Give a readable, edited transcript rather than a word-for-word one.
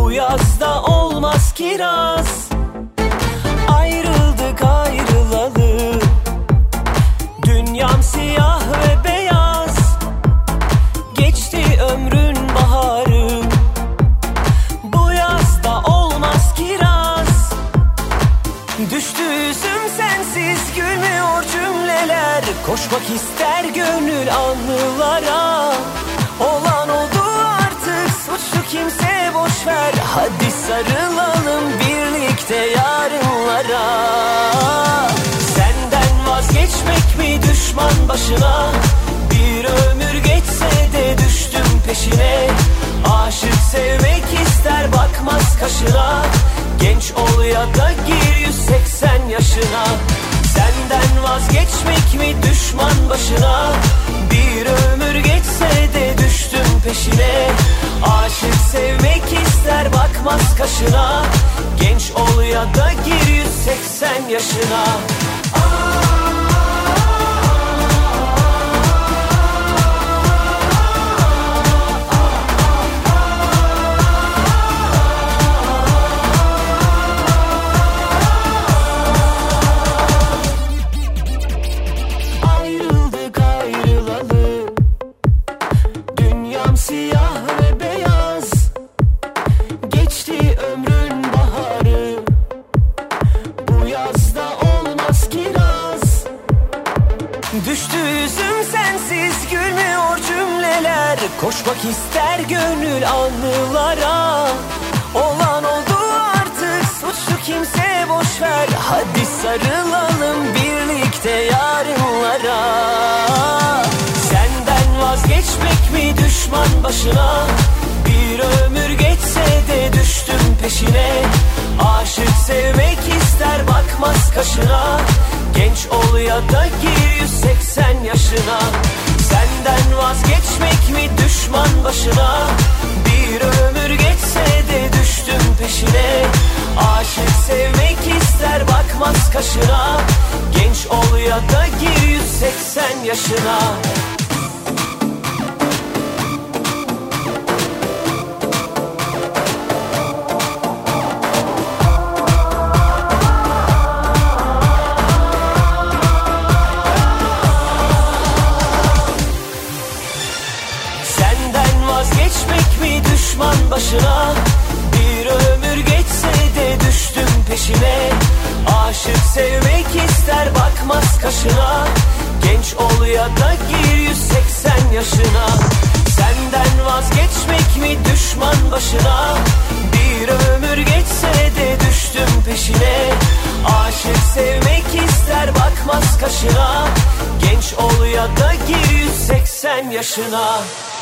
Bu yazda olmaz kiraz. Ayrıldık ayrılalı, dünyam siyah ve beyaz. Geçti ömrün baharı, bu yazda olmaz kiraz. Düştü üzüm sensiz, gülmüyor cümleler. Koşmak ister gönül anılara. Olan oldu artık, suçlu kimse boşver. Hadi sarılalım birlikte yarınlara. Senden vazgeçmek mi düşman başına? Bir ömür geçse de düştüm peşine. Aşık sevmek ister, bakmaz kaşına. Genç ol ya da gir 180 yaşına. Senden vazgeçmek mi düşman başına? Bir ömür geçse de düştüm peşine. Aşık sevmek ister, bakmaz kaşına. Genç ol ya da gir 180 yaşına. Siyah ve beyaz, geçti ömrün baharı. Bu yazda olmaz kiraz. Düştü üzüm sensiz, gülmüyor cümleler. Koşmak ister gönül anılara. Olan oldu artık, suçlu kimse boşver. Hadi sarılalım birlikte yarınlara. Senden vazgeçmek mi düşman başına? Bir ömür geçse de düştüm peşine. Aşık sevmek ister, bakmaz kaşına. Genç ol ya da gir 180 yaşına. Senden vazgeçmek mi düşman başına? Bir ömür geçse de düştüm peşine. Aşık sevmek ister, bakmaz kaşına. Genç ol ya da gir 180 yaşına. Vazgeçmek mi düşman başına? Bir ömür geçse de düştüm peşine. Aşık sevmek ister, bakmaz kaşına. Genç ol ya da gir 180 yaşına. Senden vazgeçmek mi düşman başına? Bir ömür geçse de düştüm peşine. Aşık sevmek ister, bakmaz kaşına. Genç ol ya da gir 180 yaşına.